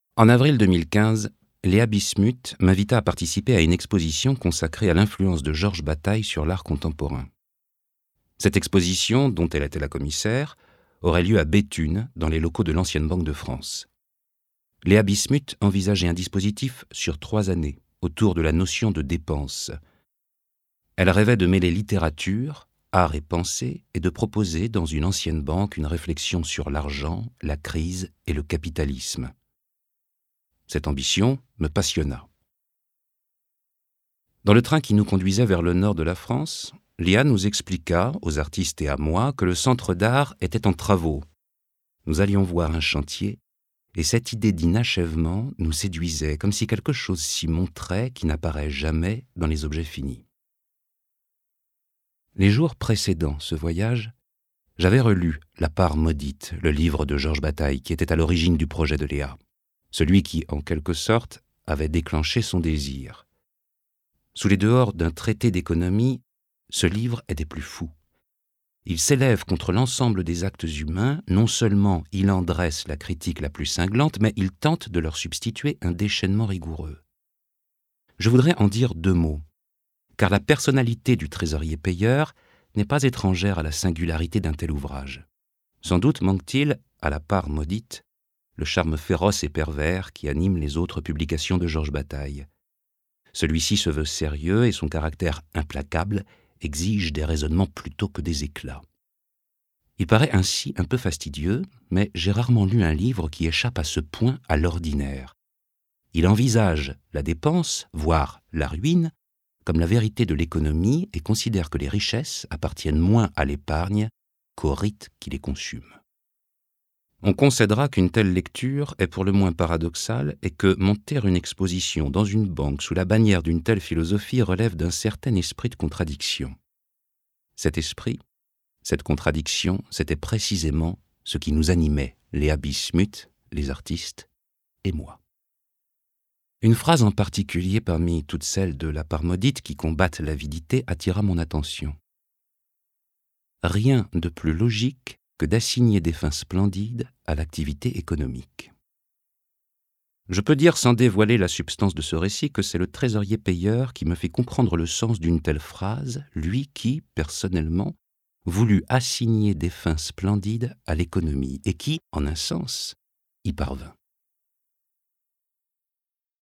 En avril 2015, Léa Bismuth m'invita à participer à une exposition consacrée à l'influence de Georges Bataille sur l'art contemporain. Cette exposition, dont elle était la commissaire, aurait lieu à Béthune, dans les locaux de l'ancienne Banque de France. Léa Bismuth envisageait un dispositif sur 3 années, autour de la notion de dépense. Elle rêvait de mêler littérature, art et pensée, et de proposer dans une ancienne banque une réflexion sur l'argent, la crise et le capitalisme. Cette ambition me passionna. Dans le train qui nous conduisait vers le nord de la France, Léa nous expliqua, aux artistes et à moi, que le centre d'art était en travaux. Nous allions voir un chantier, et cette idée d'inachèvement nous séduisait, comme si quelque chose s'y montrait qui n'apparaît jamais dans les objets finis. Les jours précédant ce voyage, j'avais relu La part maudite, le livre de Georges Bataille, qui était à l'origine du projet de Léa, celui qui, en quelque sorte, avait déclenché son désir. Sous les dehors d'un traité d'économie, ce livre est des plus fous. Il s'élève contre l'ensemble des actes humains, non seulement il en dresse la critique la plus cinglante, mais il tente de leur substituer un déchaînement rigoureux. Je voudrais en dire 2 mots, car la personnalité du trésorier payeur n'est pas étrangère à la singularité d'un tel ouvrage. Sans doute manque-t-il, à la part maudite, le charme féroce et pervers qui anime les autres publications de Georges Bataille. Celui-ci se veut sérieux et son caractère implacable exige des raisonnements plutôt que des éclats. Il paraît ainsi un peu fastidieux, mais j'ai rarement lu un livre qui échappe à ce point à l'ordinaire. Il envisage la dépense, voire la ruine, comme la vérité de l'économie et considère que les richesses appartiennent moins à l'épargne qu'au rite qui les consume. On concédera qu'une telle lecture est pour le moins paradoxale et que monter une exposition dans une banque sous la bannière d'une telle philosophie relève d'un certain esprit de contradiction. Cet esprit, cette contradiction, c'était précisément ce qui nous animait, Léa Bismuth, les artistes et moi. Une phrase en particulier parmi toutes celles de La part maudite qui combattent l'avidité attira mon attention. Rien de plus logique que d'assigner des fins splendides à l'activité économique. Je peux dire sans dévoiler la substance de ce récit que c'est le trésorier payeur qui me fait comprendre le sens d'une telle phrase, lui qui, personnellement, voulut assigner des fins splendides à l'économie et qui, en un sens, y parvint.